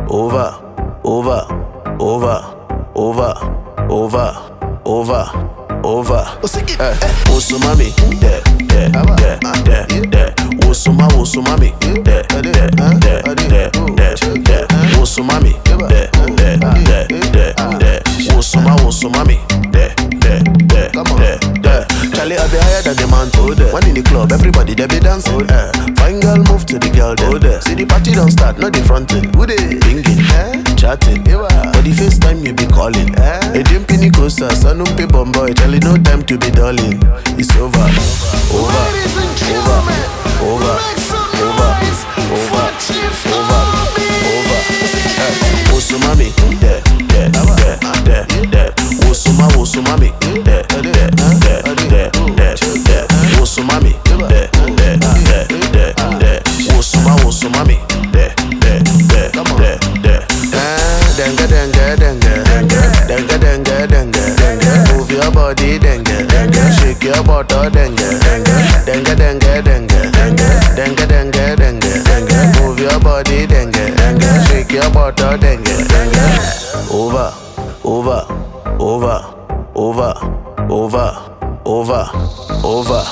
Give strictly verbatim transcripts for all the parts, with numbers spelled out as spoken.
over, over, over, over, over, over, over. Eh, Wosumami, de, de, de, de, de. Wosuma, wosumami, de, de, de, de, de, de. Wosumami, de, de, de, de, de. Wosuma, wosumami, de, de, de, de, de. Charlie, I be higher than the man told them. One in the club, everybody they be dancing. Eh, fine girl, move to the girl there. See the party don't start, not the fronting. Who they? Ringing, eh? Chatting. For the first time you be calling. Eh? A dim pinny coaster, son of a boy. Charlie, no time to be darling. It's over, over, over, over, over, over, over, over, over. Wosumami, de, de, de, de, de. Wosuma, wosumami, de, de, de, de, de, de. Wosumami, de, de, de, de, de. Wosuma, wosumami, de, de, de, de, de. Dengue, dengue, dengue, dengue, dengue, dengue, dengue. Move your body, dengue, dengue. Shake your bottom, dengue, dengue, dengue, dengue, dengue, dengue, dengue, dengue, dengue. Move your body, dengue, dengue. Shake your bottom, dengue, dengue. Over, over, over, over, over, over, over.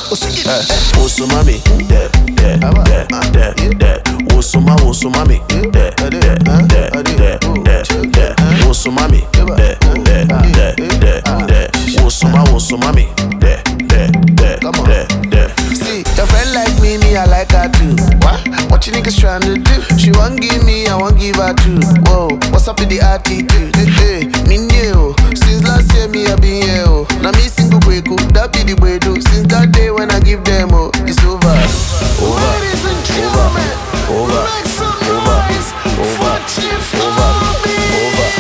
Wosumami, de, de, de, de, de. Wosuma, wosumami, de, de, de, de, de, de. Wosumami, de, de, de, de, de. Wosuma, wosumami, de, de, de, de, de. See, your friend like me, me I like her too. What? What you niggas trying to do? She won't give me, I won't give her too. Whoa, what's up with the attitude? Hey, hey, me new. Since last year me I been here. Oh, now me single break. That be the way do. Since that day when I give them, oh, it's over, over, over, over, over, over, over, over, over.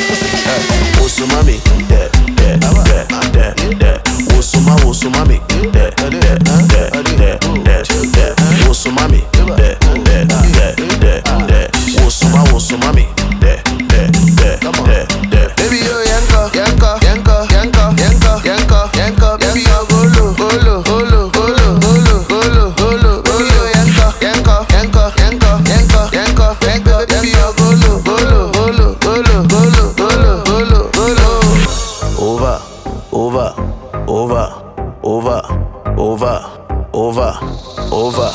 Wosumami, de, de, de, de, de. Wosuma, wosumami, de, de, de, de, de, de. Wosumami, de, de, de, de, de. Wosuma, wosumami, de, de, de, de, de. Baby yo yanko, yanko, yanko, yanko, yanko, yanko, yanko. Baby yo golo, golo, golo, golo, golo, golo, golo. Baby yo yanko, yanko, yanko, yanko, yanko, yanko, yanko. Baby yo golo, golo, golo, golo, golo, golo, golo, golo. Over, over, over, over, over, over, over.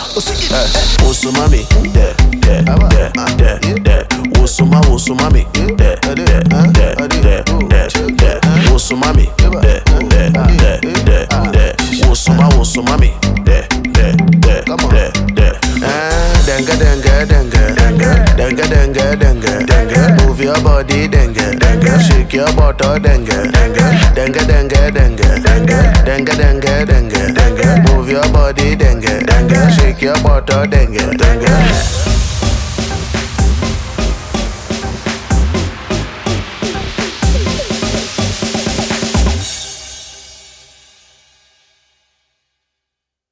Wosumami, de, de, de, de, de. Wosuma, wosumami, de, de, de, de, de, de. Wosumami, de, de, de, de, de. Wosuma, wosumami, de, de, de, de, de. Dengue, dengue, dengue, dengue, dengue, dengue, dengue. Move your body, dengue, dengue. Shake your bottom, dengue, dengue, dengue, dengue, dengue, dengue, dengue, dengue, dengue. Move your body, dengue, dengue. Shake your bottom, dengue, dengue.